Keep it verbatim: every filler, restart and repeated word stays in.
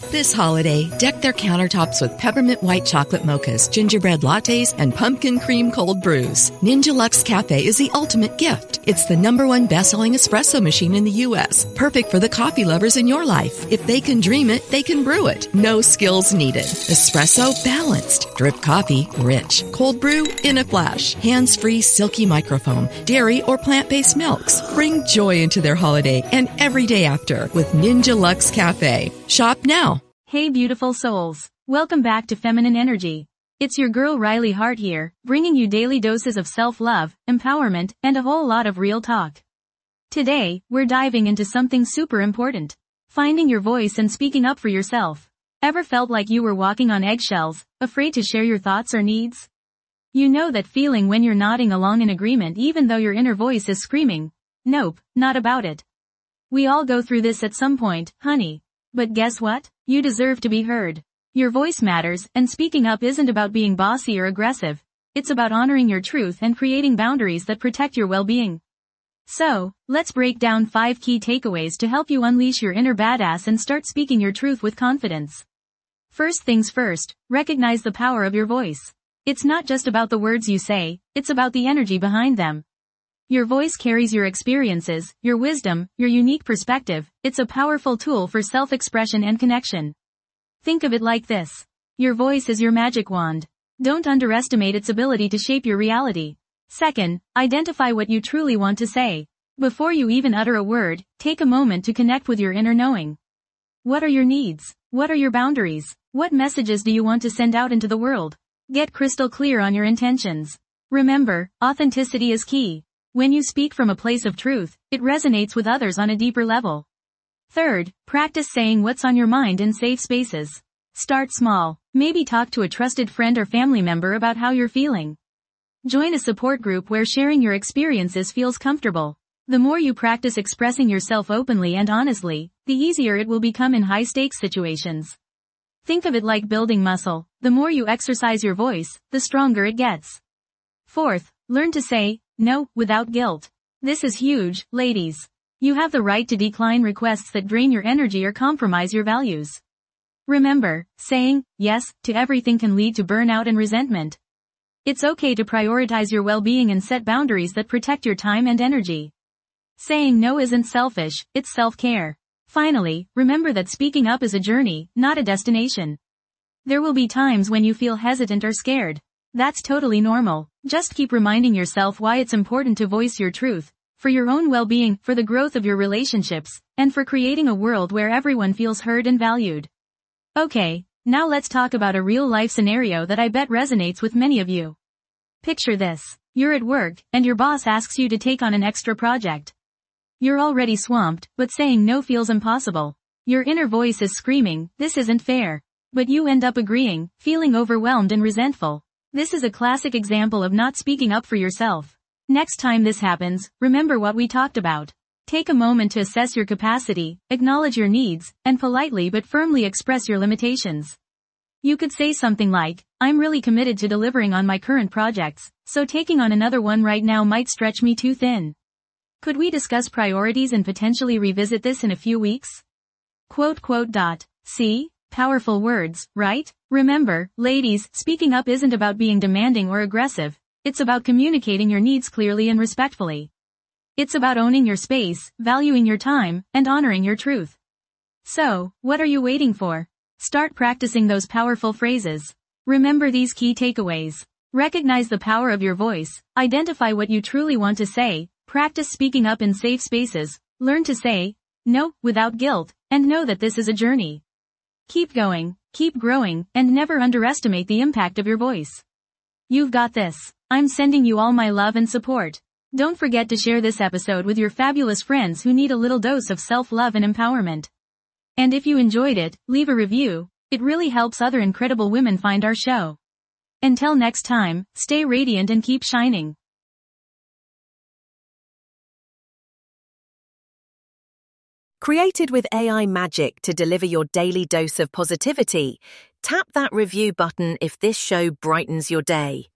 This holiday, deck their countertops with peppermint white chocolate mochas, gingerbread lattes, and pumpkin cream cold brews. Ninja Luxe Cafe is the ultimate gift. It's the number one best-selling espresso machine in the U S, perfect for the coffee lovers in your life. If they can dream it, they can brew it. No skills needed. Espresso balanced. Drip coffee rich. Cold brew in a flash. Hands-free silky microfoam. Dairy or plant-based milks. Bring joy into their holiday and every day after with Ninja Luxe Cafe. Shop now. Hey beautiful souls. Welcome back to Feminine Energy. It's your girl Riley Hart here, bringing you daily doses of self-love, empowerment, and a whole lot of real talk. Today, we're diving into something super important. Finding your voice and speaking up for yourself. Ever felt like you were walking on eggshells, afraid to share your thoughts or needs? You know that feeling when you're nodding along in agreement even though your inner voice is screaming, "Nope, not about it." We all go through this at some point, honey. But guess what? You deserve to be heard. Your voice matters, and speaking up isn't about being bossy or aggressive. It's about honoring your truth and creating boundaries that protect your well-being. So, let's break down five key takeaways to help you unleash your inner badass and start speaking your truth with confidence. First things first, recognize the power of your voice. It's not just about the words you say, it's about the energy behind them. Your voice carries your experiences, your wisdom, your unique perspective. It's a powerful tool for self-expression and connection. Think of it like this. Your voice is your magic wand. Don't underestimate its ability to shape your reality. Second, identify what you truly want to say. Before you even utter a word, take a moment to connect with your inner knowing. What are your needs? What are your boundaries? What messages do you want to send out into the world? Get crystal clear on your intentions. Remember, authenticity is key. When you speak from a place of truth, it resonates with others on a deeper level. Third, practice saying what's on your mind in safe spaces. Start small. Maybe talk to a trusted friend or family member about how you're feeling. Join a support group where sharing your experiences feels comfortable. The more you practice expressing yourself openly and honestly, the easier it will become in high-stakes situations. Think of it like building muscle. The more you exercise your voice, the stronger it gets. Fourth, learn to say no without guilt. This is huge, ladies. You have the right to decline requests that drain your energy or compromise your values. Remember, saying yes to everything can lead to burnout and resentment. It's okay to prioritize your well-being and set boundaries that protect your time and energy. Saying no isn't selfish, it's self-care. Finally, remember that speaking up is a journey, not a destination. There will be times when you feel hesitant or scared. That's totally normal. Just keep reminding yourself why it's important to voice your truth, for your own well-being, for the growth of your relationships, and for creating a world where everyone feels heard and valued. Okay, now let's talk about a real-life scenario that I bet resonates with many of you. Picture this. You're at work, and your boss asks you to take on an extra project. You're already swamped, but saying no feels impossible. Your inner voice is screaming, "This isn't fair." But you end up agreeing, feeling overwhelmed and resentful. This is a classic example of not speaking up for yourself. Next time this happens, remember what we talked about. Take a moment to assess your capacity, acknowledge your needs, and politely but firmly express your limitations. You could say something like, "I'm really committed to delivering on my current projects, so taking on another one right now might stretch me too thin. Could we discuss priorities and potentially revisit this in a few weeks?" Quote quote dot. See? Powerful words, right? Remember, ladies, speaking up isn't about being demanding or aggressive. It's about communicating your needs clearly and respectfully. It's about owning your space, valuing your time, and honoring your truth. So, what are you waiting for? Start practicing those powerful phrases. Remember these key takeaways. Recognize the power of your voice, identify what you truly want to say, practice speaking up in safe spaces, learn to say no without guilt, and know that this is a journey. Keep going, keep growing, and never underestimate the impact of your voice. You've got this. I'm sending you all my love and support. Don't forget to share this episode with your fabulous friends who need a little dose of self-love and empowerment. And if you enjoyed it, leave a review. It really helps other incredible women find our show. Until next time, stay radiant and keep shining. Created with A I magic to deliver your daily dose of positivity, tap that review button if this show brightens your day.